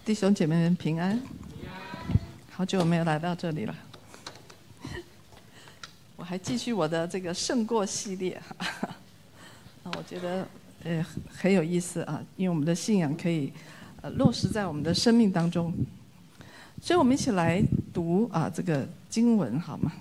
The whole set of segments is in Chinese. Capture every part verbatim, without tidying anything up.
弟兄姐妹们平安，好久没有来到这里了。我还继续我的这个胜过系列，啊，我觉得呃很有意思啊，因为我们的信仰可以呃落实在我们的生命当中，所以我们一起来读啊这个经文好吗？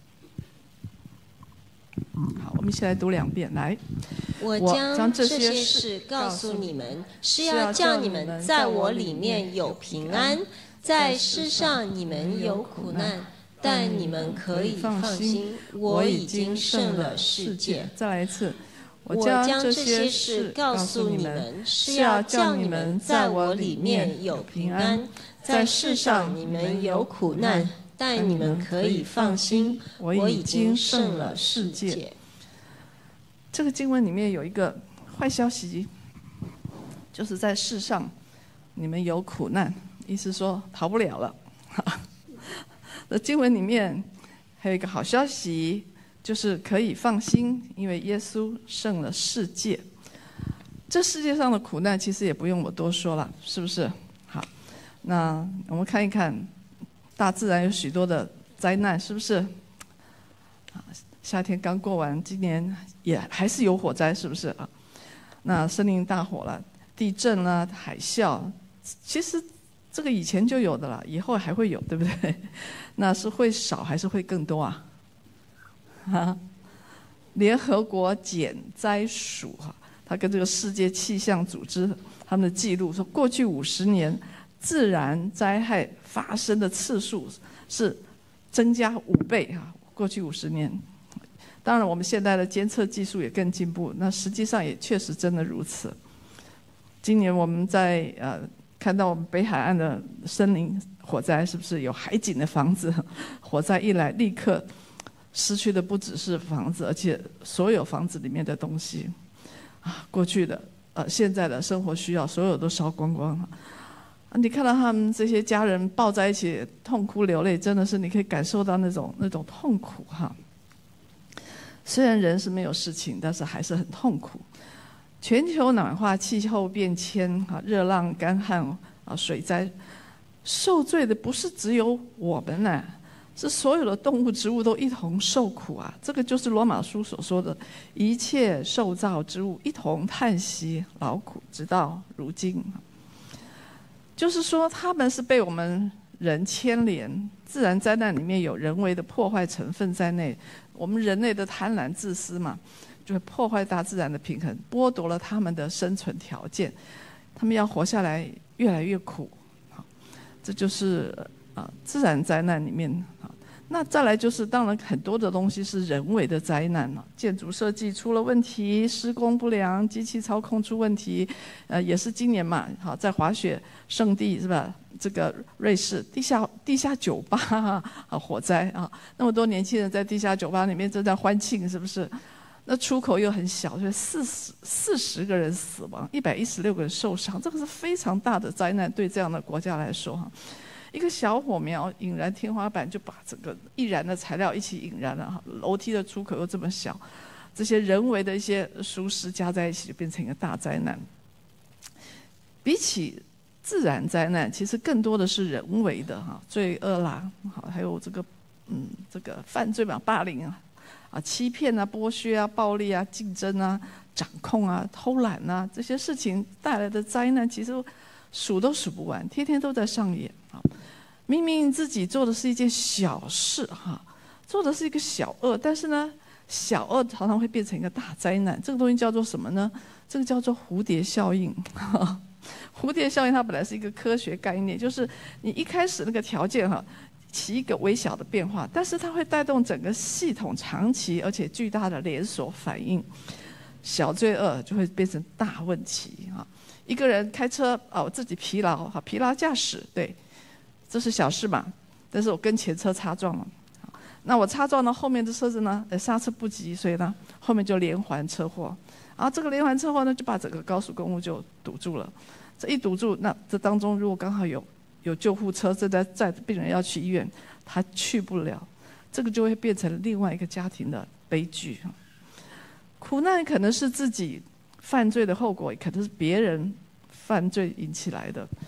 好，我们一起来读两遍。来， 我将这些事告诉你们，是要叫你们在我里面有平安。在世上你们有苦难，但你们可以放心，我已经胜了世界。 再来一次， 我将这些事告诉你们，是要叫你们在我里面有平安。在世上你们有苦难，但你们可以放心，我已经胜了世界。 这个经文里面有一个坏消息，就是在世上你们有苦难，意思说逃不了了。那经文里面还有一个好消息，就是可以放心，因为耶稣胜了世界。这世界上的苦难其实也不用我多说了，是不是？好，那我们看一看大自然有许多的灾难，是不是？夏天刚过完，今年也还是有火灾，是不是啊？那森林大火了，地震了，海啸，其实这个以前就有的了，以后还会有，对不对？那是会少还是会更多啊？啊，联合国减灾署哈，它跟这个世界气象组织他们的记录说，过去五十年自然灾害发生的次数是增加五倍哈，过去五十年。当然，我们现在的监测技术也更进步，那实际上也确实真的如此。今年我们在呃看到我们北海岸的森林火灾，是不是有海景的房子？火灾一来，立刻失去的不只是房子，而且所有房子里面的东西啊，过去的呃现在的生活需要，所有都烧光光了。啊，你看到他们这些家人抱在一起痛哭流泪，真的是你可以感受到那种那种痛苦哈。虽然人是没有事情，但是还是很痛苦。全球暖化、气候变迁、啊热浪、干旱、啊水灾，受罪的不是只有我们呐、啊，是所有的动物、植物都一同受苦啊！这个就是罗马书所说的，一切受造之物一同叹息劳苦，直到如今。就是说，他们是被我们人牵连，自然灾难里面有人为的破坏成分在内。我们人类的贪婪自私嘛，就会破坏大自然的平衡，剥夺了他们的生存条件，他们要活下来越来越苦。这就是啊自然灾难里面啊。那再来就是，当然很多的东西是人为的灾难了，建筑设计出了问题，施工不良，机器操控出问题，呃，也是今年嘛，好在滑雪圣地是吧？这个瑞士地下地下酒吧啊火灾啊，那么多年轻人在地下酒吧里面正在欢庆，是不是？那出口又很小，所以四十四十个人死亡，一百一十六个人受伤，这个是非常大的灾难，对这样的国家来说哈。一个小火苗引燃天花板，就把整个易燃的材料一起引燃了哈。楼梯的出口又这么小，这些人为的一些疏失加在一起，就变成一个大灾难。比起自然灾难，其实更多的是人为的哈，罪恶啦，好，还有这个嗯这个犯罪嘛，霸凌啊，啊欺骗啊，剥削啊，暴力啊，竞争啊，掌控啊，偷懒啊，这些事情带来的灾难，其实数都数不完，天天都在上演啊。明明自己做的是一件小事哈，做的是一个小恶，但是呢，小恶常常会变成一个大灾难。这个东西叫做什么呢？这个叫做蝴蝶效应。蝴蝶效应它本来是一个科学概念，就是你一开始那个条件哈，起一个微小的变化，但是它会带动整个系统长期而且巨大的连锁反应，小罪恶就会变成大问题啊。一个人开车哦，自己疲劳哈，疲劳驾驶，对，这是小事嘛，但是我跟前车擦撞了，那我擦撞到后面的车子呢，呃刹车不及，所以呢后面就连环车祸。然后这个连环车祸呢，就把整个高速公路就堵住了。这一堵住，那这当中如果刚好有有救护车正在载着病人要去医院，他去不了，这个就会变成另外一个家庭的悲剧。苦难可能是自己犯罪的后果，也可能是别人犯罪引起来的。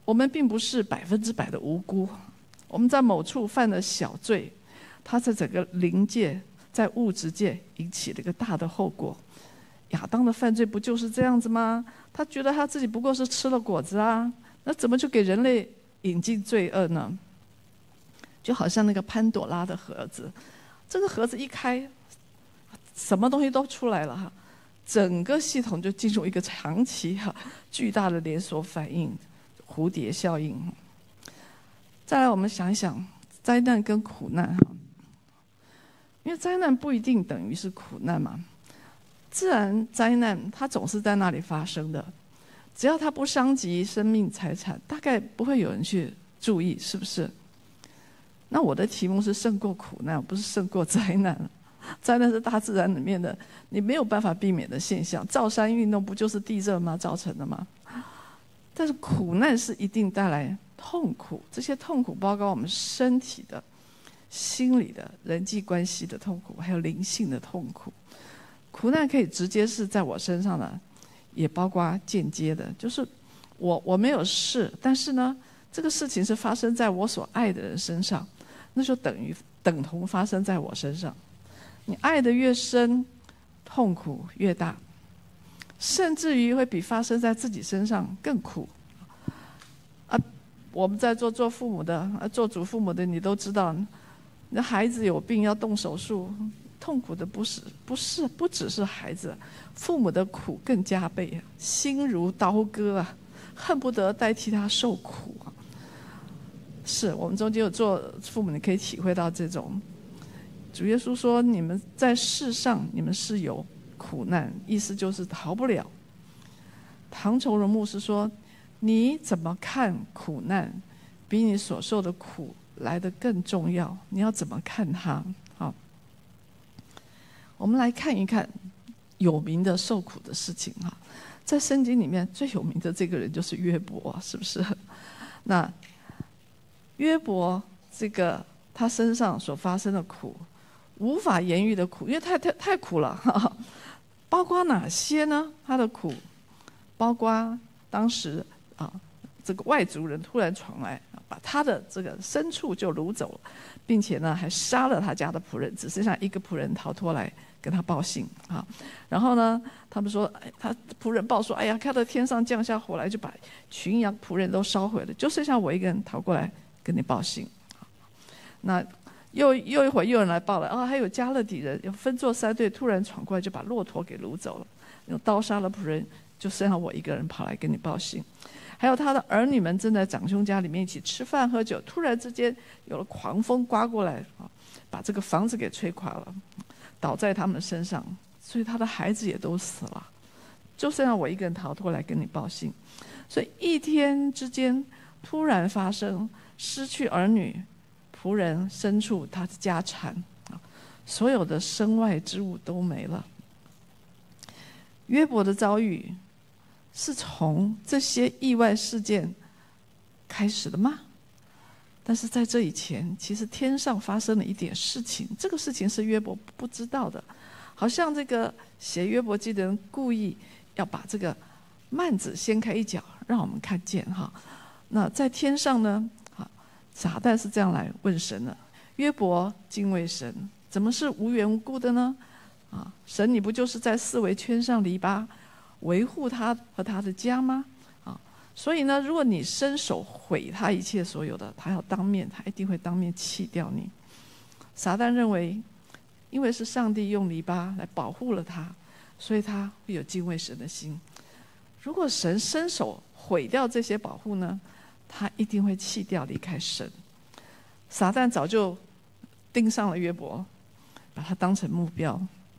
我们并不是百分之百的无辜，我们在某处犯了小罪，它在整个灵界，在物质界引起了一个大的后果。亚当的犯罪不就是这样子吗？他觉得他自己不过是吃了果子啊，那怎么就给人类引进罪恶呢？就好像那个潘朵拉的盒子，这个盒子一开，什么东西都出来了哈，整个系统就进入一个长期哈巨大的连锁反应，蝴蝶效应。再来，我们想一想灾难跟苦难哈，因为灾难不一定等于是苦难嘛。自然灾难它总是在那里发生的，只要它不伤及生命财产，大概不会有人去注意，是不是？那我的题目是胜过苦难，不是胜过灾难。灾难是大自然里面的你没有办法避免的现象，造山运动不就是地震吗造成的吗？但是苦难是一定带来痛苦，这些痛苦包括我们身体的、心理的、人际关系的痛苦，还有灵性的痛苦。苦难可以直接是在我身上的，也包括间接的，就是我我没有事，但是呢，这个事情是发生在我所爱的人身上，那就等于等同发生在我身上。你爱的越深，痛苦越大，甚至于会比发生在自己身上更苦。啊，我们在做做父母的，啊，做祖父母的，你都知道，那孩子有病要动手术。痛苦的不是不是不只是孩子，父母的苦更加倍啊，心如刀割啊，恨不得代替他受苦啊。是我们中间有做父母，你可以体会到这种。主耶稣说：“你们在世上，你们是有苦难，意思就是逃不了。”唐崇荣牧师说：“你怎么看苦难，比你所受的苦来得更重要？你要怎么看它？”好。我们来看一看有名的受苦的事情哈，在圣经里面最有名的这个人就是约伯，是不是？那约伯这个他身上所发生的苦，无法言喻的苦，因为太太太苦了哈。包括哪些呢？他的苦，包括当时啊，这个外族人突然闯来，把他的这个牲畜就掳走了，并且呢还杀了他家的仆人，只剩下一个仆人逃脱来跟他报信啊。然后呢，他们说，哎，他仆人报说，哎呀，看到天上降下火来，就把群羊仆人都烧毁了，就剩下我一个人逃过来跟你报信。那又又一会儿又有人来报了，啊，还有加勒底人，有分作三队，突然闯过来就把骆驼给掳走了，用刀杀了仆人，就剩下我一个人跑来跟你报信。还有他的儿女们正在长兄家里面一起吃饭喝酒，突然之间有了狂风刮过来，把这个房子给吹垮了，倒在他们身上，所以他的孩子也都死了，就剩下我一个人逃脱来跟你报信。所以一天之间突然发生失去儿女、仆人、牲畜，他的家产，所有的身外之物都没了。约伯的遭遇是从这些意外事件开始的吗？但是在这以前，其实天上发生了一点事情，这个事情是约伯不知道的。好像这个写约伯记的人故意要把这个幔子掀开一角，让我们看见哈。那在天上呢，啊，撒旦是这样来问神的：约伯敬畏神，怎么是无缘无故的呢？啊，神，你不就是在四围圈上篱笆，维护他和他的家吗？啊，所以呢，如果你伸手毁他一切所有的，他要当面，他一定会当面弃掉你。撒旦认为，因为是上帝用篱笆来保护了他，所以他会有敬畏神的心。如果神伸手毁掉这些保护呢，他一定会弃掉离开神。撒旦早就盯上了约伯，把他当成目标。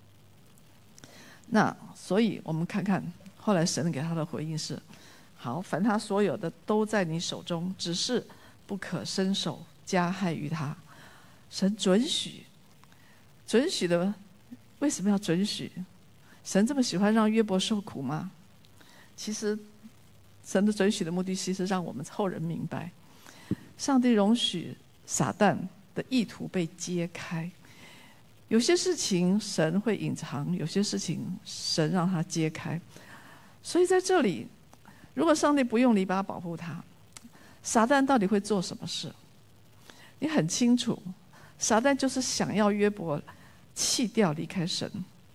那所以我们看看后来神给他的回应是：好，凡他所有的都在你手中，只是不可伸手加害于他。神准许，准许的，为什么要准许？神这么喜欢让约伯受苦吗？其实神的准许的目的，其实让我们后人明白，上帝容许撒旦的意图被揭开。有些事情神会隐藏，有些事情神让他揭开。所以在这里，如果上帝不用篱笆保护他， 撒旦到底会做什么事？你很清楚，撒旦就是想要约伯弃掉离开神。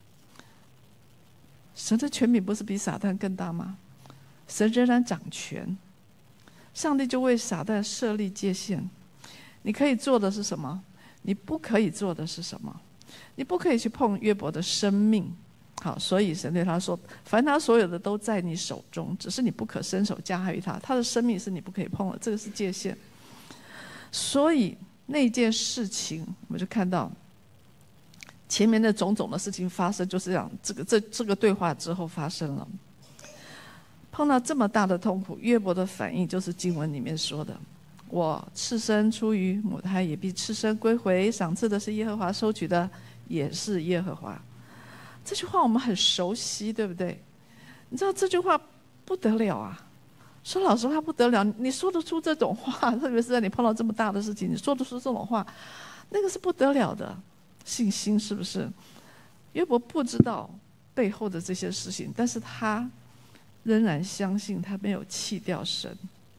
神的权柄不是比撒旦更大吗？神仍然掌权，上帝就为撒旦设立界限。你可以做的是什么？你不可以做的是什么？你不可以去碰约伯的生命。好，所以神对他说：凡他所有的都在你手中，只是你不可伸手加害于他。他的生命是你不可以碰的，这个是界限。所以那件事情，我们就看到前面的种种的事情发生，就是这样。这个这这个对话之后发生了，碰到这么大的痛苦，约伯的反应就是经文里面说的：我赤身出于母胎，也必赤身归回。赏赐的是耶和华，收取的也是耶和华。这句话我们很熟悉，对不对？你知道这句话不得了啊！说老实话不得了，你说得出这种话，特别是在你碰到这么大的事情，你说得出这种话，那个是不得了的信心，是不是？约伯不知道背后的这些事情，但是他仍然相信他没有弃掉神。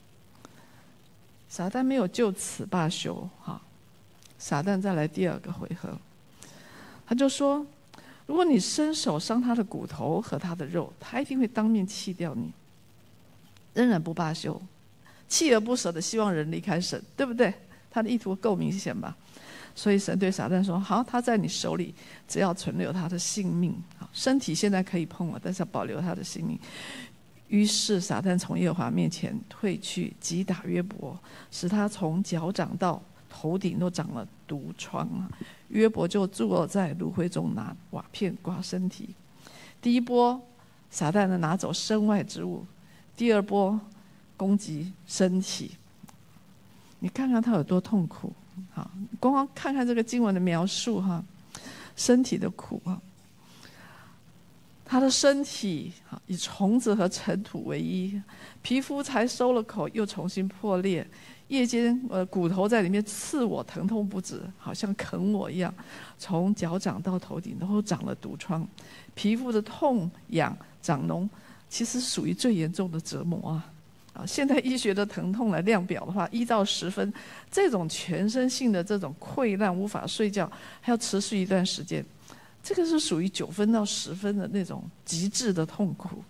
撒旦没有就此罢休，哈！撒旦再来第二个回合，他就说：如果你伸手伤他的骨头和他的肉，他一定会当面弃掉你。仍然不罢休，锲而不舍的希望人离开神，对不对？他的意图够明显吧？所以神对撒旦说：好，他在你手里，只要存留他的性命。身体现在可以碰了，但是要保留他的性命。于是撒旦从耶和华面前退去，击打约伯，使他从脚掌到头顶都长了毒疮。约伯就坐在炉灰中，拿瓦片刮身体。第一波撒旦呢拿走身外之物，第二波攻击身体。你看看他有多痛苦。好，光光看看这个经文的描述哈，身体的苦啊。他的身体以虫子和尘土为衣，皮肤才收了口，又重新破裂。夜间，呃，骨头在里面刺我，疼痛不止，好像啃我一样。从脚掌到头顶都长了毒疮，皮肤的痛痒长脓，其实属于最严重的折磨啊！啊，现代医学的疼痛来量表的话，一到十分，这种全身性的这种溃烂，无法睡觉，还要持续一段时间。这个是属于九分到十分的那种极致的痛苦。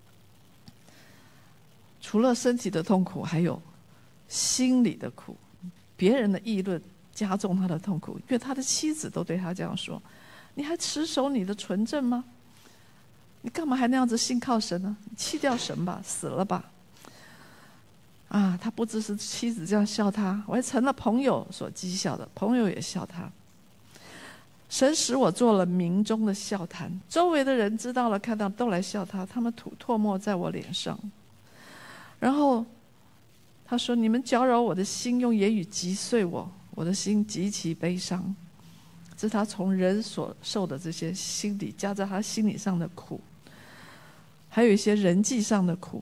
除了身体的痛苦，还有心理的苦，别人的议论加重他的痛苦，因为他的妻子都对他这样说：你还持守你的纯正吗？你干嘛还那样子信靠神呢？你弃掉神吧，死了吧。啊，他不只是妻子这样笑他，我还成了朋友所讥笑的，朋友也笑他。神使我做了民中的笑谈，周围的人知道了看到都来笑他，他们吐唾沫在我脸上。然后他说：你们搅扰我的心，用言语击碎我，我的心极其悲伤。这是他从人所受的这些心理加在他心理上的苦，还有一些人际上的苦，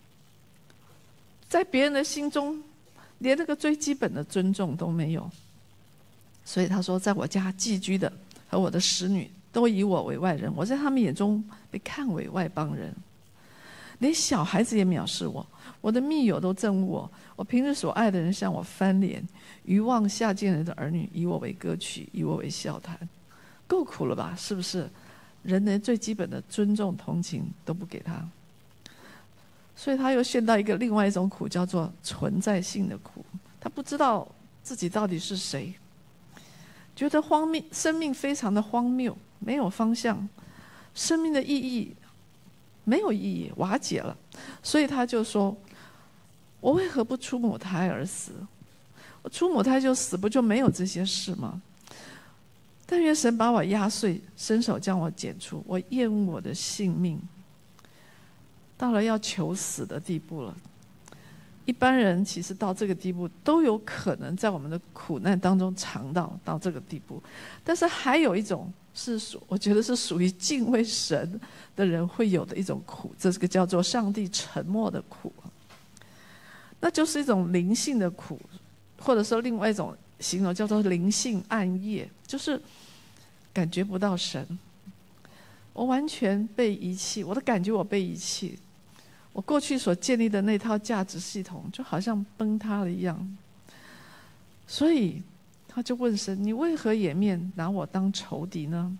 在别人的心中连那个最基本的尊重都没有。所以他说，在我家寄居的和我的使女都以我为外人，我在他们眼中被看为外邦人，连小孩子也藐视我，我的密友都憎恶我，我平日所爱的人向我翻脸，愚妄下贱人的儿女以我为歌曲，以我为笑谈。够苦了吧？是不是？人连最基本的尊重同情都不给他，所以他又陷到一个另外一种苦，叫做存在性的苦。他不知道自己到底是谁，觉得荒谬，生命非常的荒谬，没有方向，生命的意义没有意义，瓦解了。所以他就说：我为何不出母胎而死？我出母胎就死，不就没有这些事吗？但愿神把我压碎，伸手将我剪除，我厌恶我的性命，到了要求死的地步了。一般人其实到这个地步都有可能在我们的苦难当中尝到到这个地步，但是还有一种是属，我觉得是属于敬畏神的人会有的一种苦，这个叫做上帝沉默的苦，那就是一种灵性的苦，或者说另外一种形容叫做灵性暗夜，就是感觉不到神，我完全被遗弃，我的感觉我被遗弃， 我过去所建立的那套价值系统就好像崩塌了一样。所以他就问神：你为何掩面拿我当仇敌呢？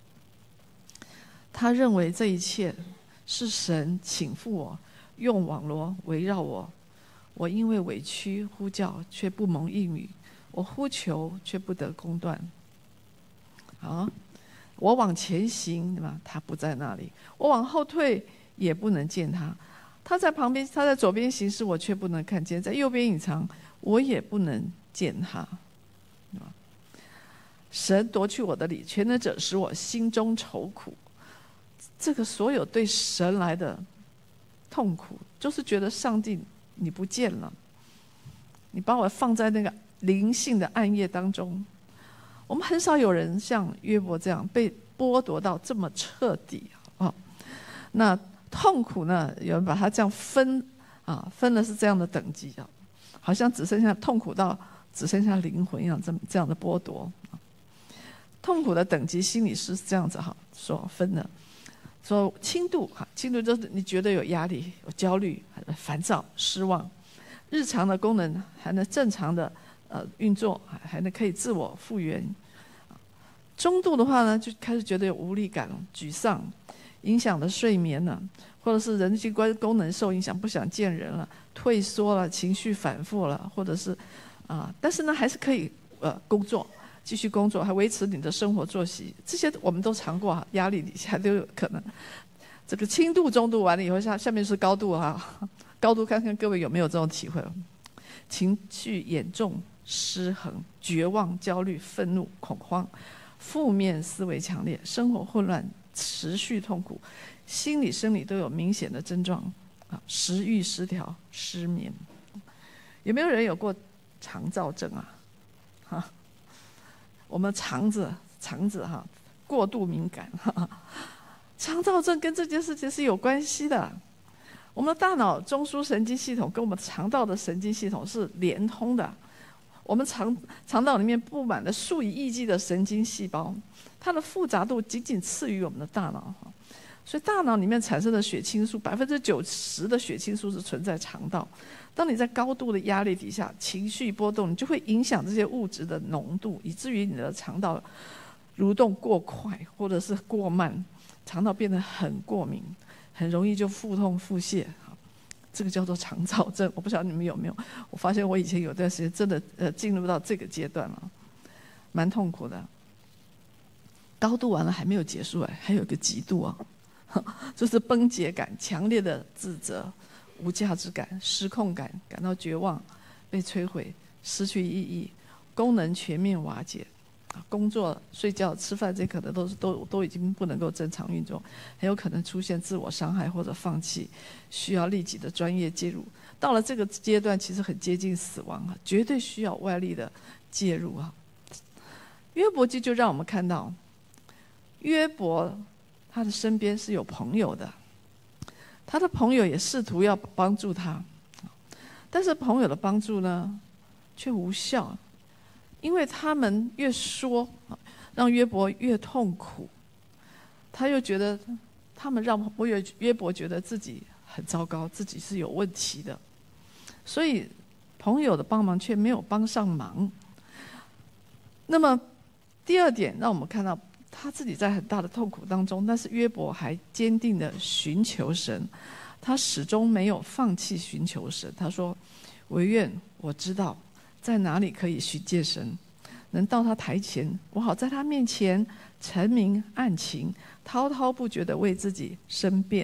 他认为这一切是神倾覆我，用网罗围绕我。我因为委屈呼叫，却不蒙应允；我呼求，却不得公断。啊，我往前行，对吧？他不在那里；我往后退，也不能见他。他在旁边，他在左边行事，我却不能看见；在右边隐藏，我也不能见他。神夺去我的理，全能者使我心中愁苦。这个所有对神来的痛苦，就是觉得上帝你不见了，你把我放在那个灵性的暗夜当中。我们很少有人像约伯这样被剥夺到这么彻底啊。那痛苦呢？有人把它这样分啊，分的是这样的等级啊，好像只剩下痛苦到只剩下灵魂一样，这么这样的剥夺。痛苦的等级，心理师是这样子哈说分的，说轻度哈，轻度就是你觉得有压力、有焦虑、烦躁、失望，日常的功能还能正常的呃运作，还能可以自我复原。中度的话呢，就开始觉得有无力感、沮丧，影响了睡眠了，或者是人际关功能受影响，不想见人了，退缩了，情绪反复了，或者是啊、呃，但是呢还是可以呃工作。继续工作，还维持你的生活作息，这些我们都尝过哈，压力底下都有可能。这个轻度、中度完了以后，下下面是高度哈，高度看看各位有没有这种体会？情绪严重、失衡、绝望、焦虑、愤怒、恐慌，负面思维强烈，生活混乱，持续痛苦，心理、生理都有明显的症状啊，食欲失调、失眠。有没有人有过肠躁症啊？哈？我们肠子肠子哈过度敏感，哈哈，肠躁症跟这件事情是有关系的。我们的大脑中枢神经系统跟我们肠道的神经系统是连通的。我们肠肠道里面布满了数以亿计的神经细胞，它的复杂度仅仅次于我们的大脑。所以大脑里面产生的血清素，百分之九十的血清素是存在肠道。当你在高度的压力底下，情绪波动，你就会影响这些物质的浓度，以至于你的肠道蠕动过快或者是过慢，肠道变得很过敏，很容易就腹痛腹泻。这个叫做肠躁症。我不晓得你们有没有，我发现我以前有段时间真的呃进入到这个阶段了，蛮痛苦的。高度完了还没有结束哎，还有一个极度啊，就是崩解感、强烈的自责、无价值感、失控感，感到绝望、被摧毁、失去意义、功能全面瓦解，工作、睡觉、吃饭，这可能都是都都已经不能够正常运作，很有可能出现自我伤害或者放弃，需要立即的专业介入。到了这个阶段，其实很接近死亡啊，绝对需要外力的介入啊。约伯记就让我们看到，约伯他的身边是有朋友的。他的朋友也试图要帮助他，但是朋友的帮助呢，却无效，因为他们越说，让约伯越痛苦。他又觉得，他们让约约伯觉得自己很糟糕，自己是有问题的，所以朋友的帮忙却没有帮上忙。那么第二点，让我们看到他自己在很大的痛苦当中，但是约伯还坚定的寻求神，他始终没有放弃寻求神。他说：惟愿我知道在哪里可以寻见神，能到他台前，我好在他面前陈明案情，滔滔不绝的为自己申辩。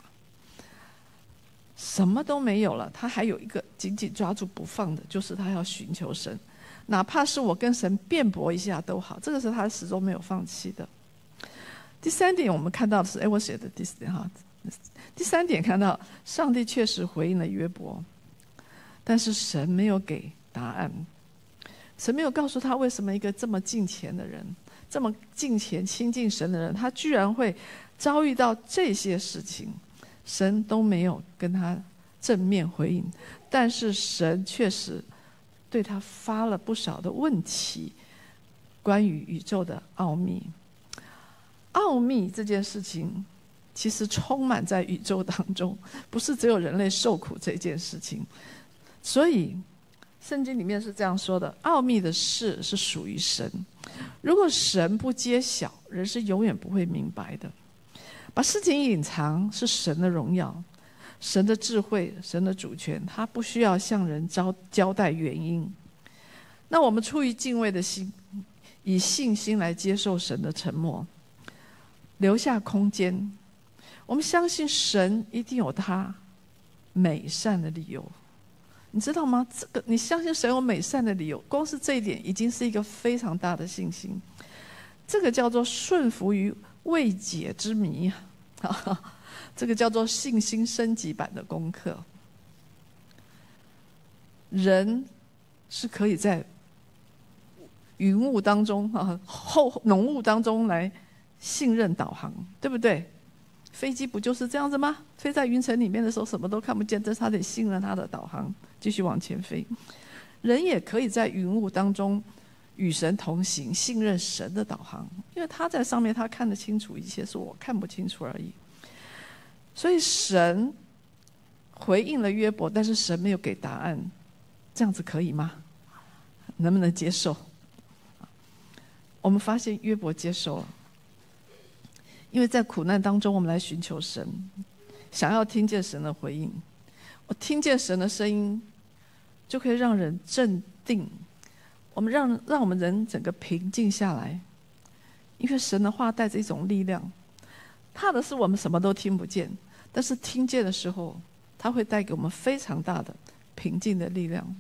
什么都没有了，他还有一个紧紧抓住不放的，就是他要寻求神，哪怕是我跟神辩驳一下都好，这个是他始终没有放弃的。第三点我们看到的是，哎，我写的第四点哈。第三点看到上帝确实回应了约伯，但是神没有给答案。神没有告诉他为什么一个这么敬虔的人，这么敬虔亲近神的人，他居然会遭遇到这些事情。神都没有跟他正面回应，但是神确实对他发了不少的问题，关于宇宙的奥秘。奥秘这件事情其实充满在宇宙当中，不是只有人类受苦这件事情。所以圣经里面是这样说的：奥秘的事是属于神，如果神不揭晓，人是永远不会明白的。把事情隐藏是神的荣耀，神的智慧，神的主权，他不需要向人交交代原因。那我们出于敬畏的心，以信心来接受神的沉默，留下空间。我们相信神一定有他美善的理由，你知道吗？这个你相信神有美善的理由，光是这一点已经是一个非常大的信心。这个叫做顺服于未解之谜，这个叫做信心升级版的功课。人是可以在云雾当中啊，后浓雾当中来信任导航，对不对？飞机不就是这样子吗？飞在云层里面的时候什么都看不见，但是他得信任他的导航，继续往前飞。人也可以在云雾当中与神同行，信任神的导航，因为他在上面，他看得清楚一切，是我看不清楚而已。所以神回应了约伯，但是神没有给答案，这样子可以吗？能不能接受？我们发现约伯接受了，因为在苦难当中，我们来寻求神，想要听见神的回应。我听见神的声音，就可以让人镇定，我们让让我们人整个平静下来，因为神的话带着一种力量。怕的是我们什么都听不见，但是听见的时候，它会带给我们非常大的平静的力量。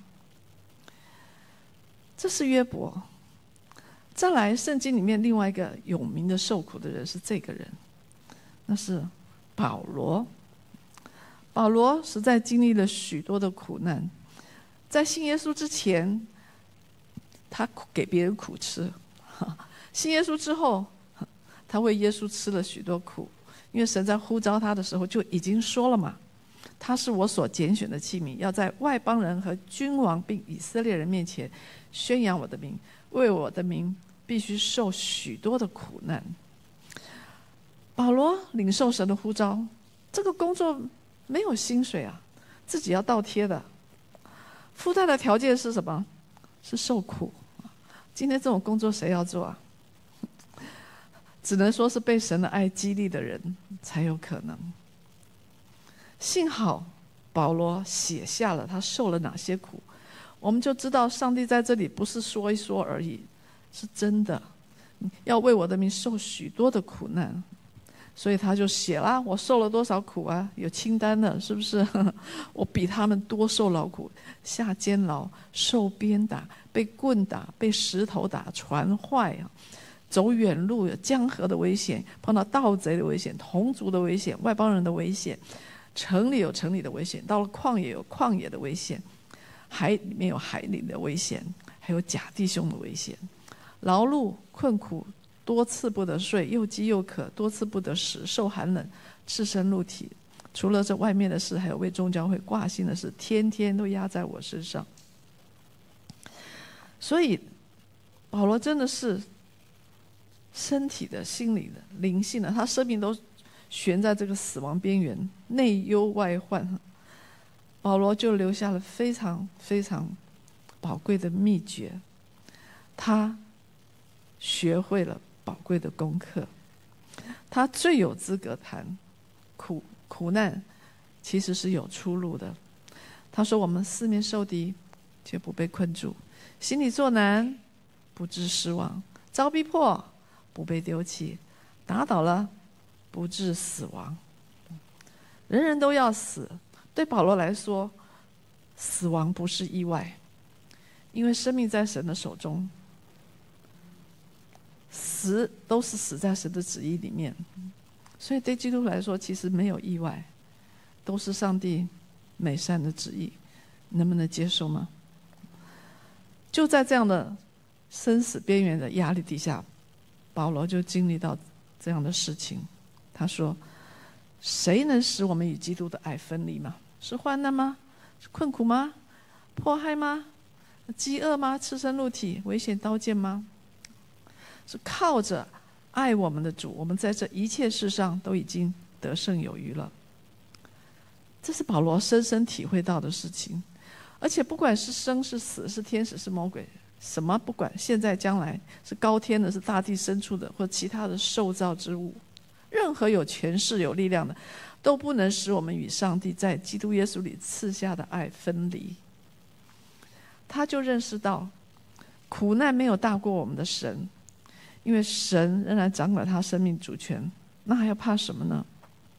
这是约伯。再来，圣经里面另外一个有名的受苦的人是这个人，那是保罗。保罗实在经历了许多的苦难，在信耶稣之前，他给别人苦吃；信耶稣之后，他为耶稣吃了许多苦，因为神在呼召他的时候就已经说了嘛，他是我所拣选的器皿，要在外邦人和君王并以色列人面前宣扬我的名，为我的名必须受许多的苦难。保罗领受神的呼召，这个工作没有薪水啊，自己要倒贴的，附带的条件是什么？是受苦。今天这种工作谁要做啊？只能说是被神的爱激励的人才有可能。幸好保罗写下了他受了哪些苦，我们就知道上帝在这里不是说一说而已，是真的要为我的名受许多的苦难。所以他就写啦，我受了多少苦啊，有清单的，是不是？我比他们多受劳苦，下监牢，受鞭打，被棍打，被石头打，船坏啊，走远路，有江河的危险，碰到盗贼的危险，同族的危险，外邦人的危险，城里有城里的危险，到了旷野有旷野的危险，海里面有海里的危险，还有假弟兄的危险，劳碌困苦，多次不得睡，又饥又渴，多次不得食，受寒冷，赤身露体。除了这外面的事，还有为众教会挂心的事，天天都压在我身上。所以保罗真的是身体的、心理的、灵性的，他生命都悬在这个死亡边缘，内忧外患。保罗就留下了非常非常宝贵的秘诀，他学会了宝贵的功课，他最有资格谈苦苦难其实是有出路的。他说，我们四面受敌却不被困住，心里作难不致失望，遭逼迫不被丢弃，打倒了不致死亡。人人都要死，对保罗来说，死亡不是意外，因为生命在神的手中，死都是死在神的旨意里面。所以对基督徒来说，其实没有意外，都是上帝美善的旨意。能不能接受吗？就在这样的生死边缘的压力底下，保罗就经历到这样的事情。他说，谁能使我们与基督的爱分离吗？是患难吗？是困苦吗？迫害吗？饥饿吗？赤身露体？危险刀剑吗？是靠着爱我们的主，我们在这一切事上都已经得胜有余了。这是保罗深深体会到的事情。而且不管是生是死，是天使是魔鬼，什么不管，现在将来，是高天的，是大地深处的，或其他的受造之物，任何有权势有力量的，都不能使我们与上帝在基督耶稣里赐下的爱分离。他就认识到苦难没有大过我们的神，因为神仍然掌管他生命主权，那还要怕什么呢？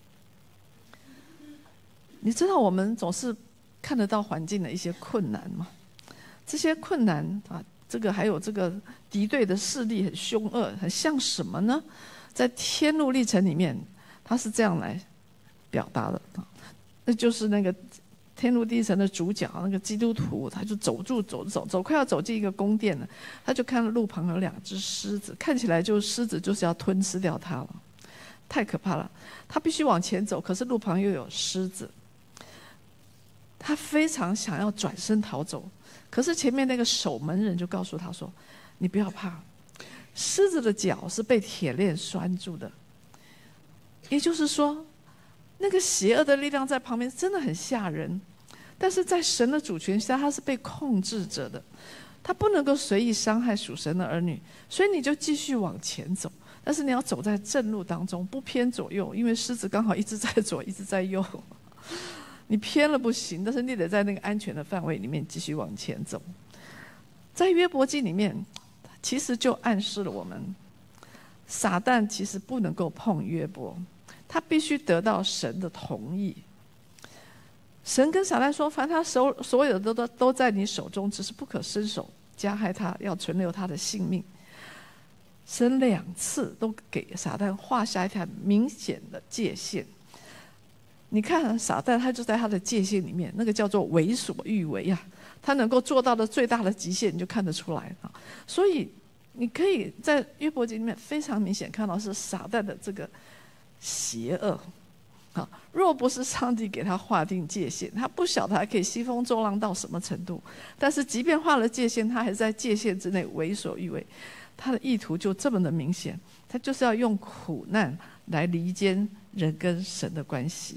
你知道我们总是看得到环境的一些困难吗？这些困难啊，这个还有这个敌对的势力很凶恶，很像什么呢？在天路历程里面，他是这样来表达的，那就是那个天路历程的主角，那个基督徒，他就走住走走走，快要走进一个宫殿了，他就看到路旁有两只狮子，看起来就狮子就是要吞吃掉他了，太可怕了。他必须往前走，可是路旁又有狮子。他非常想要转身逃走，可是前面那个守门人就告诉他说：“你不要怕，狮子的脚是被铁链拴住的。”也就是说，那个邪恶的力量在旁边真的很吓人，但是在神的主权下，他是被控制着的，他不能够随意伤害属神的儿女，所以你就继续往前走，但是你要走在正路当中，不偏左右，因为狮子刚好一直在左，一直在右。你偏了不行，但是你得在那个安全的范围里面继续往前走。在约伯记里面，其实就暗示了我们，撒旦其实不能够碰约伯，他必须得到神的同意。神跟撒旦说，凡他手所有的都都在你手中，只是不可伸手加害他，要存留他的性命。神两次都给撒旦画下一条明显的界限。你看撒旦，他就在他的界限里面，那个叫做为所欲为啊，他能够做到的最大的极限，你就看得出来啊。所以你可以在约伯记里面非常明显看到是撒旦的这个邪恶啊。若不是上帝给他划定界限，他不晓得还可以兴风作浪到什么程度。但是即便画了界限，他还是在界限之内为所欲为，他的意图就这么的明显，他就是要用苦难来离间人跟神的关系。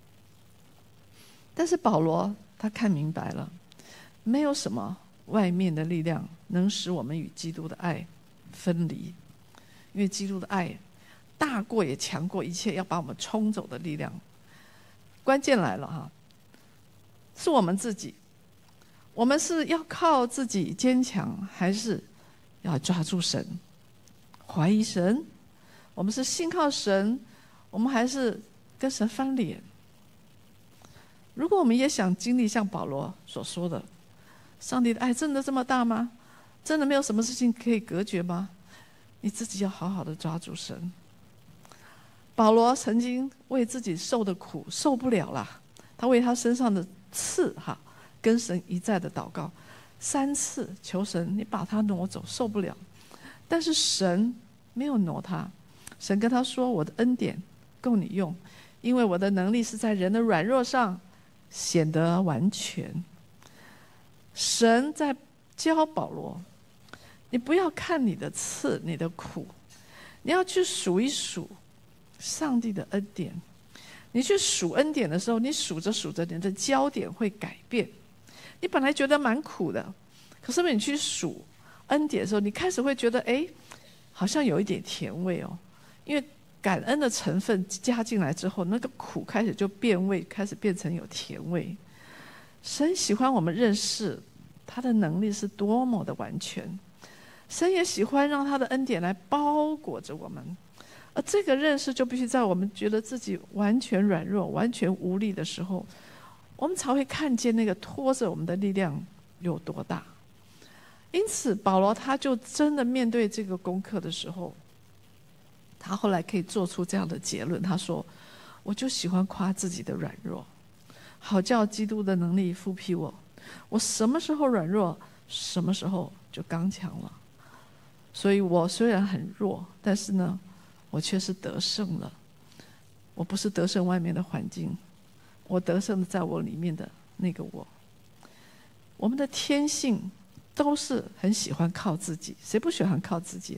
但是保罗他看明白了，没有什么外面的力量能使我们与基督的爱分离，因为基督的爱大过也强过一切要把我们冲走的力量。关键来了哈，是我们自己，我们是要靠自己坚强，还是要抓住神，怀疑神？我们是信靠神，我们还是跟神翻脸？如果我们也想经历像保罗所说的，上帝的爱真的这么大吗？真的没有什么事情可以隔绝吗？你自己要好好的抓住神。保罗曾经为自己受的苦受不了了，他为他身上的刺哈，跟神一再的祷告，三次求神你把他挪走，受不了。但是神没有挪他，神跟他说：“我的恩典够你用，因为我的能力是在人的软弱上显得完全。”神在教保罗，你不要看你的刺你的苦，你要去数一数上帝的恩典。你去数恩典的时候，你数着数着你的焦点会改变。你本来觉得蛮苦的，可是你去数恩典的时候，你开始会觉得哎，好像有一点甜味哦。因为感恩的成分加进来之后，那个苦开始就变味，开始变成有甜味。神喜欢我们认识他的能力是多么的完全，神也喜欢让他的恩典来包裹着我们。而这个认识就必须在我们觉得自己完全软弱完全无力的时候，我们才会看见那个拖着我们的力量有多大。因此保罗他就真的面对这个功课的时候，他后来可以做出这样的结论，他说：我就喜欢夸自己的软弱，好叫基督的能力复辟我。我什么时候软弱，什么时候就刚强了。所以我虽然很弱，但是呢，我却是得胜了。我不是得胜外面的环境，我得胜在我里面的那个我。我们的天性都是很喜欢靠自己，谁不喜欢靠自己？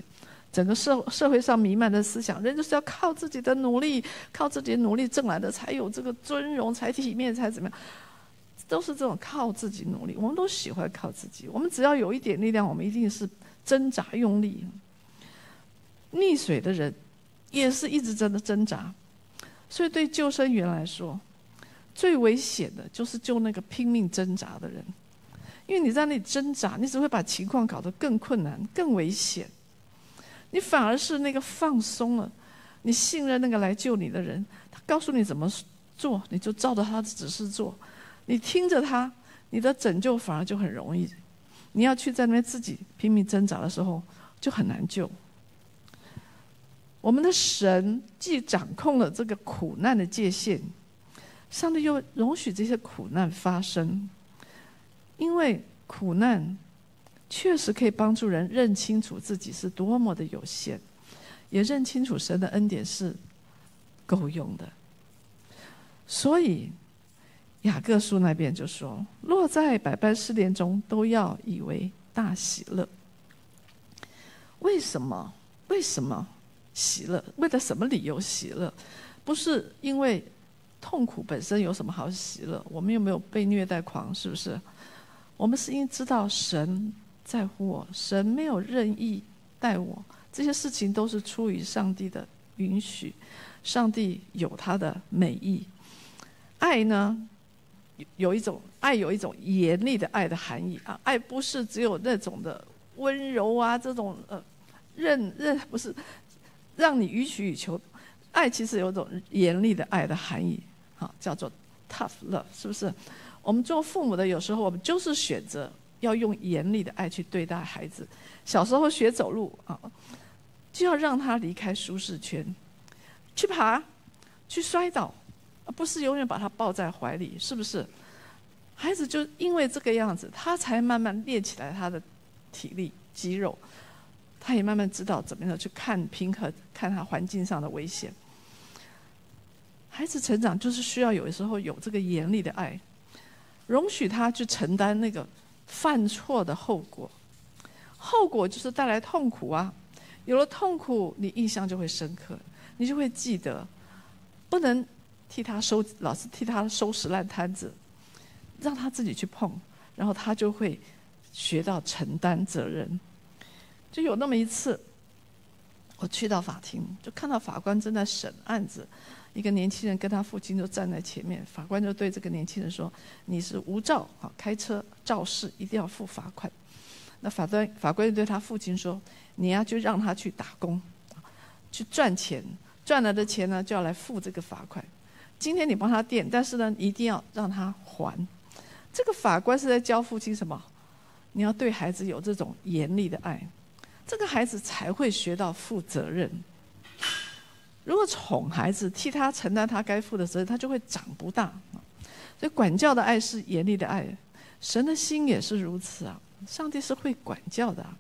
整个社社会上弥漫的思想，人就是要靠自己的努力，靠自己的努力挣来的才有这个尊荣，才体面，才怎么样，都是这种靠自己努力。我们都喜欢靠自己，我们只要有一点力量，我们一定是挣扎用力。溺水的人也是一直真的挣扎，所以对救生员来说，最危险的就是救那个拼命挣扎的人，因为你在那里挣扎，你只会把情况搞得更困难、更危险。你反而是那个放松了，你信任那个来救你的人，他告诉你怎么做，你就照着他的指示做，你听着他，你的拯救反而就很容易。你要去在那边自己拼命挣扎的时候，就很难救。我们的神既掌控了这个苦难的界限，上帝又容许这些苦难发生，因为苦难确实可以帮助人认清楚自己是多么的有限，也认清楚神的恩典是够用的。所以雅各书那边就说，落在百般试炼中都要以为大喜乐。为什么？为什么喜乐？为了什么理由喜乐？不是因为痛苦本身有什么好喜乐，我们又没有被虐待狂，是不是？我们是因为知道神在乎我，神没有任意待我，这些事情都是出于上帝的允许，上帝有他的美意。爱呢，有一种爱有一种严厉的爱的含义啊，爱不是只有那种的温柔啊，这种呃任任不是让你予取予求，爱其实有一种严厉的爱的含义，好，叫做 tough love， 是不是？我们做父母的有时候我们就是选择要用严厉的爱去对待孩子。小时候学走路啊，就要让他离开舒适圈，去爬，去摔倒，不是永远把他抱在怀里，是不是？孩子就因为这个样子，他才慢慢练起来他的体力、肌肉，他也慢慢知道怎么样去看平衡，看他环境上的危险。孩子成长就是需要有的时候有这个严厉的爱，容许他去承担那个犯错的后果，后果就是带来痛苦啊。有了痛苦，你印象就会深刻，你就会记得，不能替他收，老是替他收拾烂摊子，让他自己去碰，然后他就会学到承担责任。就有那么一次，我去到法庭，就看到法官正在审案子，一个年轻人跟他父亲就站在前面，法官就对这个年轻人说：“你是无照啊，开车肇事一定要付罚款。”那法官法官就对他父亲说：“你呀、啊，就让他去打工，去赚钱，赚来的钱呢就要来付这个罚款。今天你帮他垫，但是呢一定要让他还。”这个法官是在教父亲什么？你要对孩子有这种严厉的爱，这个孩子才会学到负责任。如果宠孩子，替他承担他该负的责任，他就会长不大。所以管教的爱是严厉的爱，神的心也是如此啊。上帝是会管教的啊。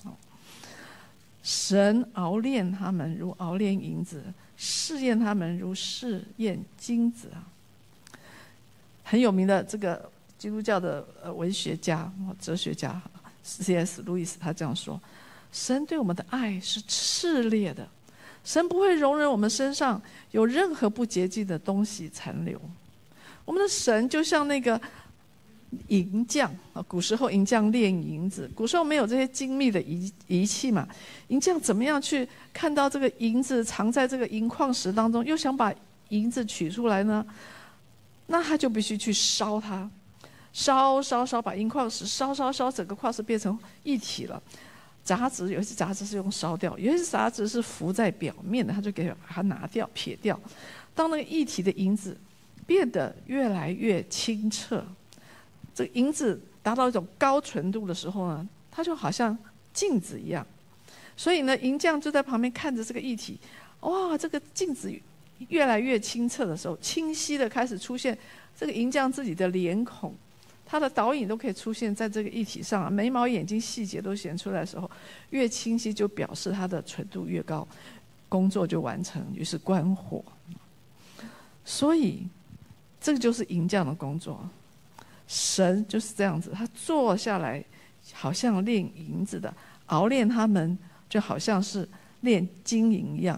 神熬炼他们如熬炼银子，试验他们如试验金子啊。很有名的这个基督教的呃文学家、哲学家 C S 路易斯他这样说：神对我们的爱是炽烈的，神不会容忍我们身上有任何不洁净的东西残留。我们的神就像那个银匠啊，古时候银匠炼银子，古时候没有这些精密的仪仪器嘛，银匠怎么样去看到这个银子藏在这个银矿石当中，又想把银子取出来呢？那他就必须去烧它，烧烧烧，把银矿石烧烧烧，整个矿石变成一体了。杂质有些杂质是用烧掉，有些杂质是浮在表面的，他就给把它拿掉撇掉。当那个一体的银子变得越来越清澈，这个银子达到一种高纯度的时候呢，它就好像镜子一样。所以呢，银匠就在旁边看着这个液体，哇，这个镜子越来越清澈的时候，清晰的开始出现这个银匠自己的脸孔，他的倒影都可以出现在这个液体上，眉毛眼睛细节都显出来的时候，越清晰就表示它的纯度越高，工作就完成，于是关火。所以这个就是银匠的工作，神就是这样子，他坐下来好像炼银子的，熬炼他们就好像是炼金银一样。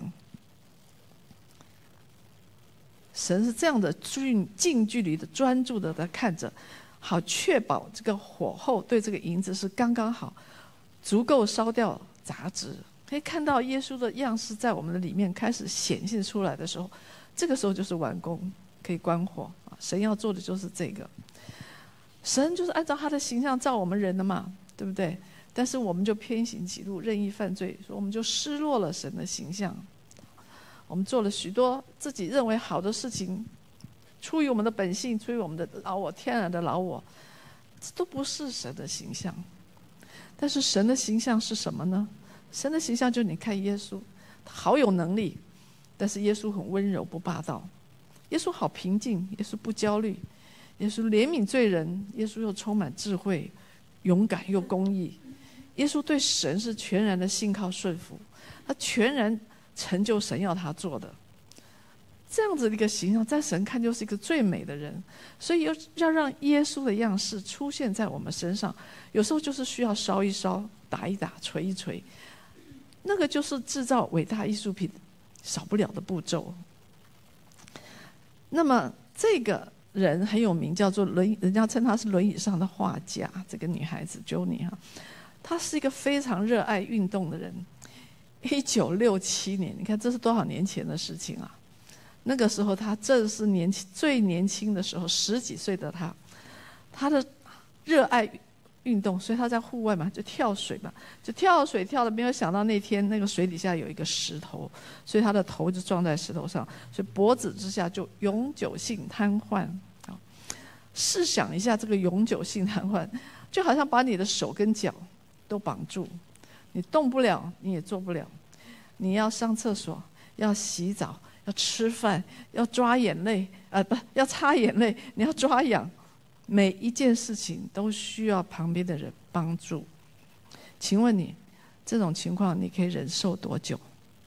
神是这样的近近距离的专注的在看着，好确保这个火候对这个银子是刚刚好，足够烧掉杂质。可以看到耶稣的样式在我们的里面开始显现出来的时候，这个时候就是完工，可以关火。神要做的就是这个。神就是按照他的形象造我们人的嘛，对不对？但是我们就偏行己路，任意犯罪，所以我们就失落了神的形象。我们做了许多自己认为好的事情，出于我们的本性，出于我们的老我，天然的老我，这都不是神的形象。但是神的形象是什么呢？神的形象就是你看耶稣，他好有能力，但是耶稣很温柔不霸道，耶稣好平静，耶稣不焦虑，耶稣怜悯罪人，耶稣又充满智慧，勇敢又公义。耶稣对神是全然的信靠顺服，他全然成就神要他做的。这样子的一个形象，在神看就是一个最美的人。所以要要让耶稣的样式出现在我们身上，有时候就是需要烧一烧，打一打，锤一锤，那个就是制造伟大艺术品少不了的步骤。那么这个人很有名，叫做轮，人家称他是轮椅上的画家。这个女孩子 Joni 哈，她是一个非常热爱运动的人。一九六七年，你看这是多少年前的事情啊！那个时候她正是年轻最年轻的时候，十几岁的她，她的热爱运动，所以她在户外嘛，就跳水嘛，就跳水跳的，没有想到那天那个水底下有一个石头，所以她的头就撞在石头上，所以脖子之下就永久性瘫痪。试想一下，这个永久性瘫痪，就好像把你的手跟脚都绑住，你动不了，你也做不了。你要上厕所，要洗澡，要吃饭，要抓眼泪，呃，不要擦眼泪，你要抓痒，每一件事情都需要旁边的人帮助。请问你，这种情况你可以忍受多久？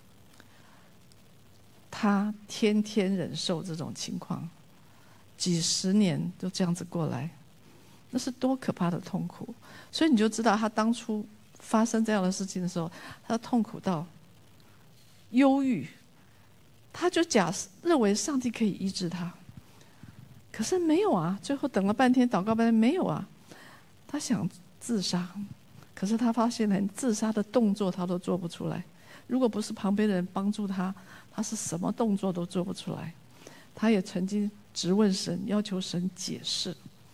他天天忍受这种情况，几十年都这样子过来，那是多可怕的痛苦。所以你就知道他当初发生这样的事情的时候，他痛苦到忧郁，他就假认为上帝可以医治他，可是没有啊。最后等了半天，祷告半天没有啊。他想自杀，可是他发现连自杀的动作他都做不出来。如果不是旁边的人帮助他，他是什么动作都做不出来。他也曾经质问神，要求神解释，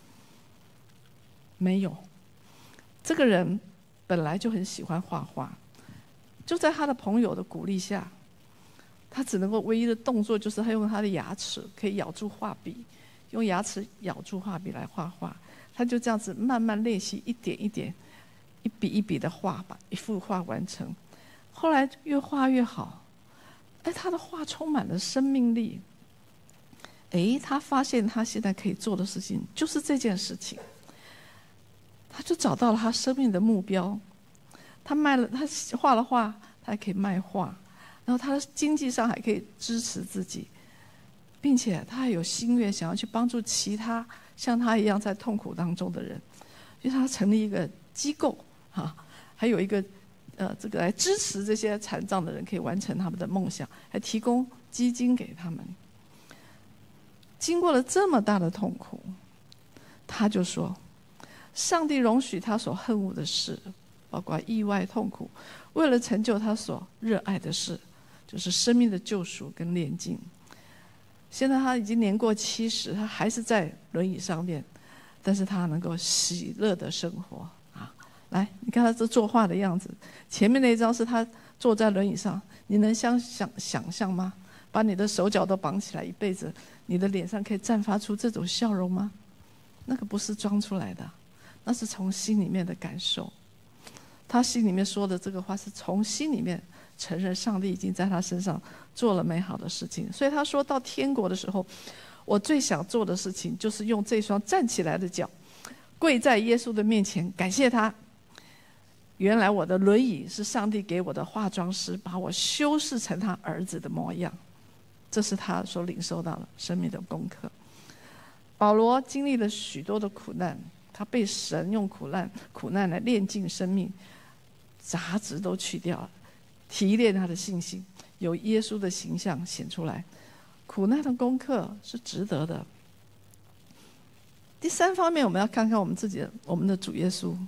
没有。这个人本来就很喜欢画画，就在他的朋友的鼓励下，他只能够唯一的动作就是他用他的牙齿可以咬住画笔，用牙齿咬住画笔来画画。他就这样子慢慢练习，一点一点，一笔一笔的画，把一幅画完成。后来越画越好，哎，他的画充满了生命力。哎，他发现他现在可以做的事情就是这件事情，他就找到了他生命的目标。他卖了，他画了画，他还可以卖画，然后他经济上还可以支持自己，并且他还有心愿想要去帮助其他像他一样在痛苦当中的人，所以他成立一个机构啊，还有一个呃这个来支持这些残障的人可以完成他们的梦想，还提供基金给他们。经过了这么大的痛苦，他就说，上帝容许他所恨恶的事，包括意外痛苦，为了成就他所热爱的事，就是生命的救赎跟炼净。现在他已经年过七十，他还是在轮椅上面，但是他能够喜乐的生活啊！来，你看他这作画的样子，前面那一张是他坐在轮椅上，你能想想想象吗？把你的手脚都绑起来一辈子，你的脸上可以绽发出这种笑容吗？那个不是装出来的，那是从心里面的感受。他心里面说的这个话是从心里面承认上帝已经在他身上做了美好的事情。所以他说到天国的时候，我最想做的事情就是用这双站起来的脚跪在耶稣的面前感谢他。原来我的轮椅是上帝给我的化妆师，把我修饰成他儿子的模样。这是他所领受到的生命的功课。保罗经历了许多的苦难，他被神用苦难苦难来炼净生命，杂质都去掉了， 提炼他的信心，有耶稣的形象显出来。苦难的功课是值得的。第三方面，我们要看看我们自己的，我们的主耶稣。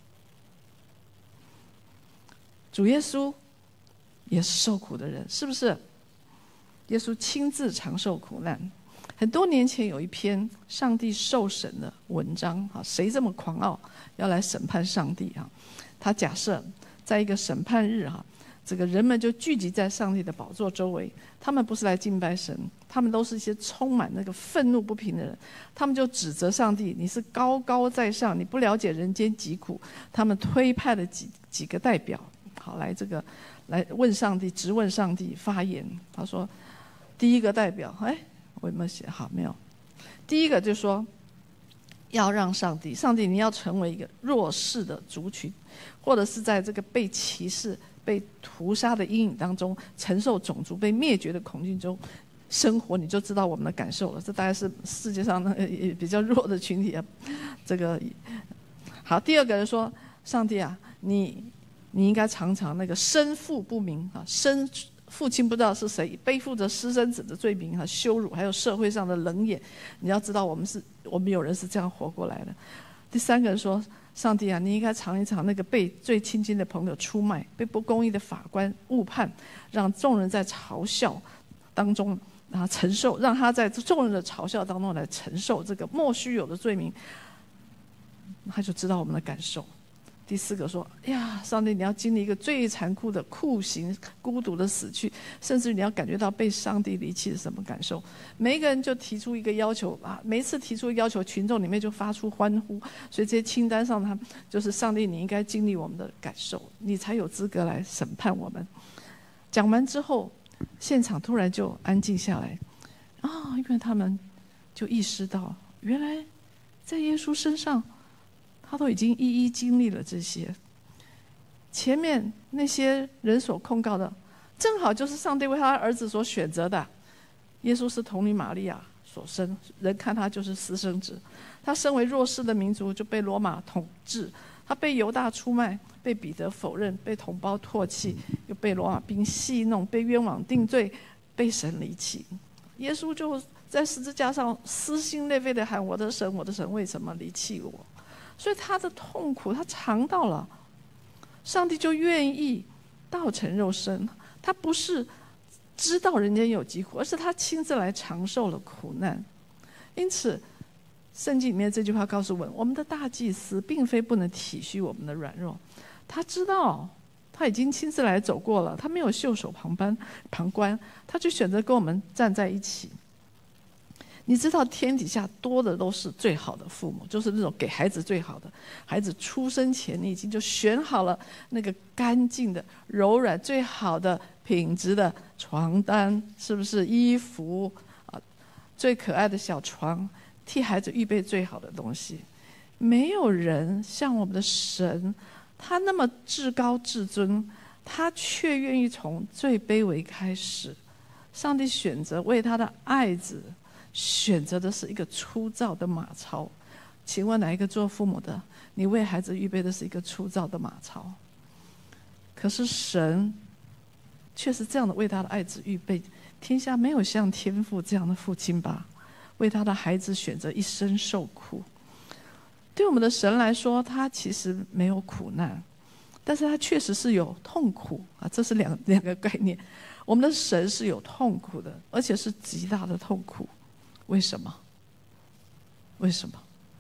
主耶稣也是受苦的人，是不是？耶稣亲自尝受苦难。很多年前有一篇上帝受审的文章，谁这么狂傲要来审判上帝？他假设在一个审判日，这个人们就聚集在上帝的宝座周围，他们不是来敬拜神，他们都是一些充满那个愤怒不平的人，他们就指责上帝，你是高高在上，你不了解人间疾苦。他们推派了几几个代表，好来这个来问上帝，质问上帝发言。他说，第一个代表，哎，我有没有写好？没有。第一个就说，要让上帝，上帝你要成为一个弱势的族群，或者是在这个被歧视、被屠杀的阴影当中，承受种族被灭绝的恐惧中生活，你就知道我们的感受了。这大概是世界上比较弱的群体啊。这个好，第二个人说，上帝啊，你你应该尝尝那个生父不明啊，生父亲不知道是谁，背负着私生子的罪名和羞辱，还有社会上的冷眼。你要知道，我们是我们有人是这样活过来的。第三个人说，上帝啊，你应该尝一尝那个被最亲近的朋友出卖，被不公义的法官误判，让众人在嘲笑当中啊承受，让他在众人的嘲笑当中来承受这个莫须有的罪名，他就知道我们的感受。第四个说，哎呀，上帝，你要经历一个最残酷的酷刑，孤独的死去，甚至你要感觉到被上帝离弃是什么感受。每一个人就提出一个要求啊，每一次提出要求，群众里面就发出欢呼。所以这些清单上，他就是上帝，你应该经历我们的感受，你才有资格来审判我们。讲完之后，现场突然就安静下来，啊，因为他们就意识到，原来在耶稣身上，他都已经一一经历了这些。前面那些人所控告的，正好就是上帝为他的儿子所选择的。耶稣是童女玛利亚所生，人看他就是私生子。他身为弱势的民族，就被罗马统治。他被犹大出卖，被彼得否认，被同胞唾弃，又被罗马兵戏弄，被冤枉定罪，被神离弃。耶稣就在十字架上撕心裂肺地喊：我的神，我的神，为什么离弃我？所以他的痛苦他尝到了，上帝就愿意道成肉身。他不是知道人间有疾苦，而是他亲自来尝受了苦难。因此圣经里面这句话告诉我们，我们的大祭司并非不能体恤我们的软弱，他知道他已经亲自来走过了，他没有袖手旁观旁观，他就选择跟我们站在一起。你知道天底下多的都是最好的父母，就是那种给孩子最好的。孩子出生前你已经就选好了那个干净的、柔软、最好的品质的床单，是不是？衣服啊，最可爱的小床，替孩子预备最好的东西。没有人像我们的神，他那么至高至尊，他却愿意从最卑微开始。上帝选择为他的爱子选择的是一个粗糙的马槽。请问哪一个做父母的，你为孩子预备的是一个粗糙的马槽？可是神却是这样的为他的爱子预备。天下没有像天父这样的父亲吧，为他的孩子选择一生受苦。对我们的神来说，他其实没有苦难，但是他确实是有痛苦啊，这是两两个概念。我们的神是有痛苦的，而且是极大的痛苦。为什么？为什么？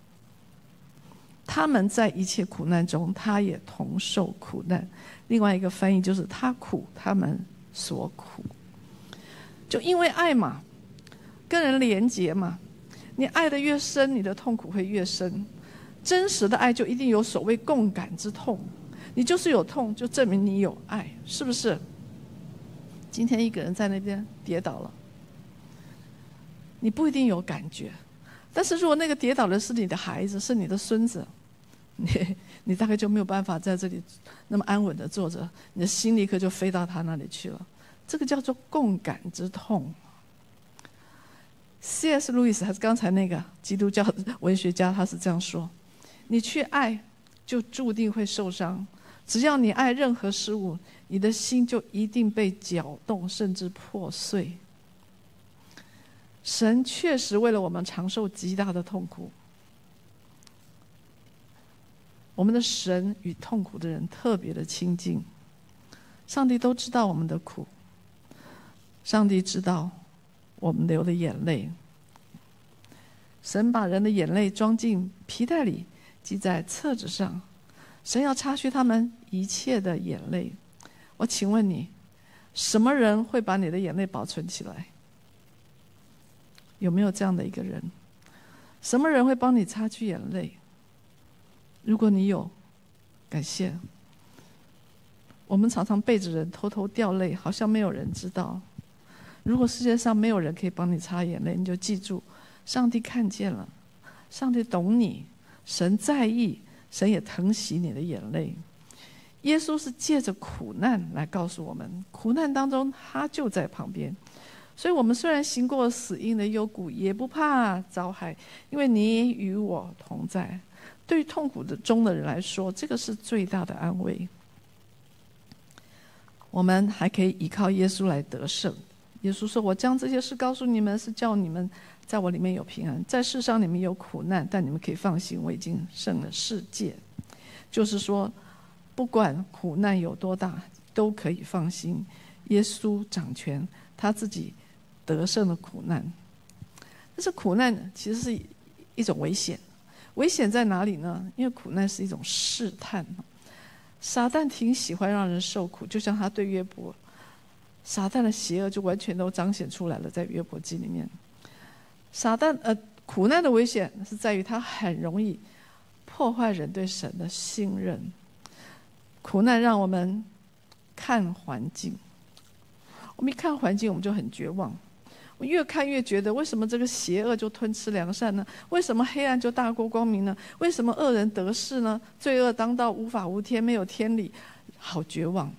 他们在一切苦难中，他也同受苦难。另外一个翻译就是他苦，他们所苦。就因为爱嘛，跟人连结嘛，你爱得越深，你的痛苦会越深。真实的爱就一定有所谓共感之痛，你就是有痛，就证明你有爱，是不是？今天一个人在那边跌倒了，你不一定有感觉，但是如果那个跌倒的是你的孩子，是你的孙子，你你大概就没有办法在这里那么安稳的坐着，你的心立刻就飞到他那里去了。这个叫做共感之痛。C S 路易斯还是刚才那个基督教文学家，他是这样说：你去爱，就注定会受伤。 只要你爱任何事物，你的心就一定被搅动，甚至破碎。神确实为了我们承受极大的痛苦。我们的神与痛苦的人特别的亲近。上帝都知道我们的苦，上帝知道我们流的眼泪。神把人的眼泪装进皮带里，记在册子上。神要擦去他们一切的眼泪。我请问你，什么人会把你的眼泪保存起来？有没有这样的一个人？什么人会帮你擦去眼泪？如果你有，感谢。我们常常背着人偷偷掉泪，好像没有人知道。如果世界上没有人可以帮你擦眼泪，你就记住，上帝看见了，上帝懂你，神在意，神也疼惜你的眼泪。耶稣是借着苦难来告诉我们，苦难当中他就在旁边。所以我们虽然行过死荫的幽谷，也不怕遭害，因为你与我同在。对于痛苦的中的人来说，这个是最大的安慰。我们还可以依靠耶稣来得胜。耶稣说，我将这些事告诉你们，是叫你们在我里面有平安。在世上你们有苦难，但你们可以放心，我已经胜了世界。就是说，不管苦难有多大，都可以放心，耶稣掌权，他自己得胜了苦难。但是苦难其实是一种危险。危险在哪里呢？因为苦难是一种试探。撒旦挺喜欢让人受苦，就像他对约伯，撒旦的邪恶就完全都彰显出来了，在约伯记里面。撒旦呃，苦难的危险是在于它很容易破坏人对神的信任。苦难让我们看环境，我们一看环境我们就很绝望，我越看越觉得，为什么这个邪恶就吞吃良善呢？为什么黑暗就大过光明呢？为什么恶人得势呢？罪恶当道，无法无天，没有天理，好绝望。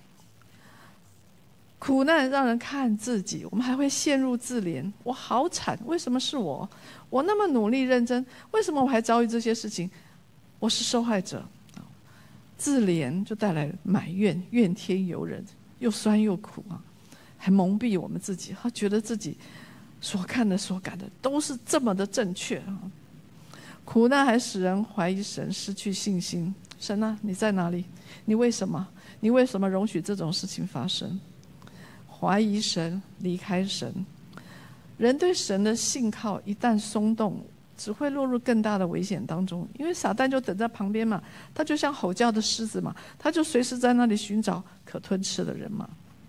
苦难让人看自己，我们还会陷入自怜，我好惨，为什么是我？我那么努力认真，为什么我还遭遇这些事情？我是受害者。自怜就带来埋怨，怨天尤人，又酸又苦啊，还蒙蔽我们自己，他觉得自己所看的所感的都是这么的正确啊。苦难还使人怀疑神，失去信心。神啊，你在哪里？你为什么？你为什么容许这种事情发生？怀疑神，离开神。人对神的信靠一旦松动，只会落入更大的危险当中。因为撒旦就等在旁边嘛，他就像吼叫的狮子嘛，他就随时在那里寻找可吞吃的人嘛。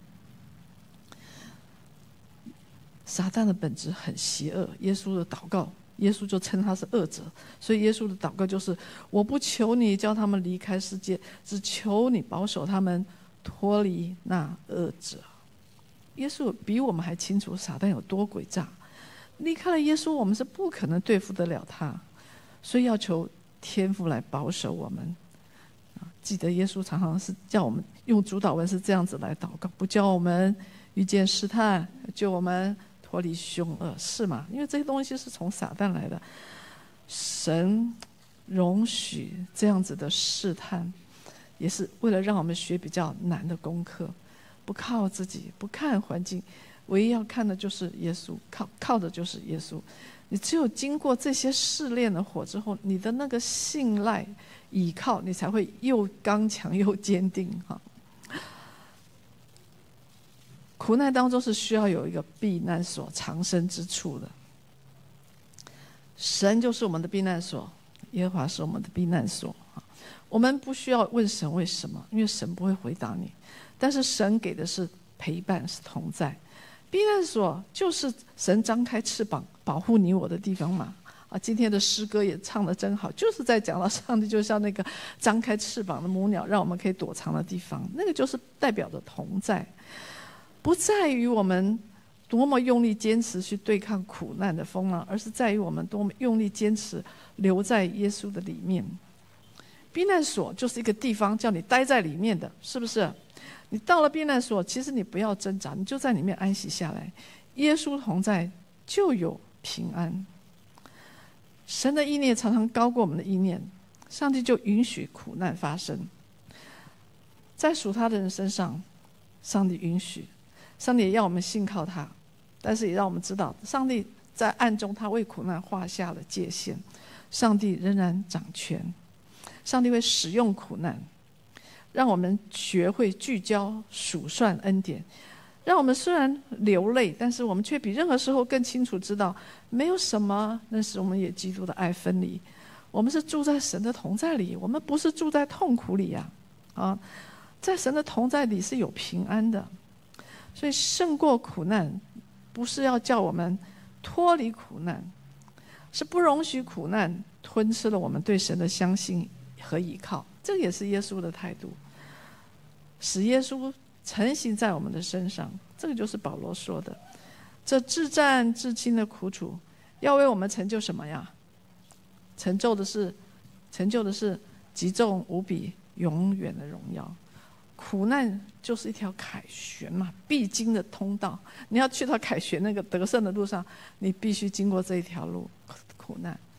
撒旦的本质很邪恶，耶稣的祷告，耶稣就称他是恶者，所以耶稣的祷告就是：我不求你叫他们离开世界，只求你保守他们脱离那恶者。耶稣比我们还清楚撒旦有多诡诈，离开了耶稣，我们是不可能对付得了他，所以要求天父来保守我们。记得耶稣常常是叫我们用主祷文是这样子来祷告：不叫我们遇见试探，救我们脱离凶恶，是吗？因为这些东西是从撒旦来的。神容许这样子的试探，也是为了让我们学比较难的功课。不靠自己，不看环境，唯一要看的就是耶稣，靠靠的就是耶稣。你只有经过这些试炼的火之后，你的那个信赖倚靠，你才会又刚强又坚定哈。苦难当中是需要有一个避难所、藏身之处的。神就是我们的避难所，耶和华是我们的避难所。我们不需要问神为什么，因为神不会回答你。但是神给的是陪伴，是同在。避难所就是神张开翅膀保护你我的地方嘛。啊，今天的诗歌也唱得真好，就是在讲到上帝就像那个张开翅膀的母鸟，让我们可以躲藏的地方。那个就是代表着同在，不在于我们多么用力坚持去对抗苦难的风浪，而是在于我们多么用力坚持留在耶稣的里面。避难所就是一个地方叫你待在里面的，是不是？你到了避难所，其实你不要挣扎，你就在里面安息下来。耶稣同在就有平安。神的意念常常高过我们的意念，上帝就允许苦难发生。 在属他的人身上，上帝允许，上帝也要我们信靠他，但是也让我们知道，上帝在暗中他为苦难画下了界限，上帝仍然掌权，上帝会使用苦难，让我们学会聚焦数算恩典，让我们虽然流泪，但是我们却比任何时候更清楚知道，没有什么能使我们与基督的爱分离。我们是住在神的同在里，我们不是住在痛苦里呀、啊！啊，在神的同在里是有平安的，所以胜过苦难，不是要叫我们脱离苦难，是不容许苦难吞吃了我们对神的相信和依靠。这也是耶稣的态度，使耶稣成行在我们的身上。这个就是保罗说的，这至战至轻的苦楚，要为我们成就什么呀？成就的是，成就的是极重无比、永远的荣耀。苦难就是一条凯旋嘛，必经的通道。你要去到凯旋那个得胜的路上，你必须经过这一条路，苦难。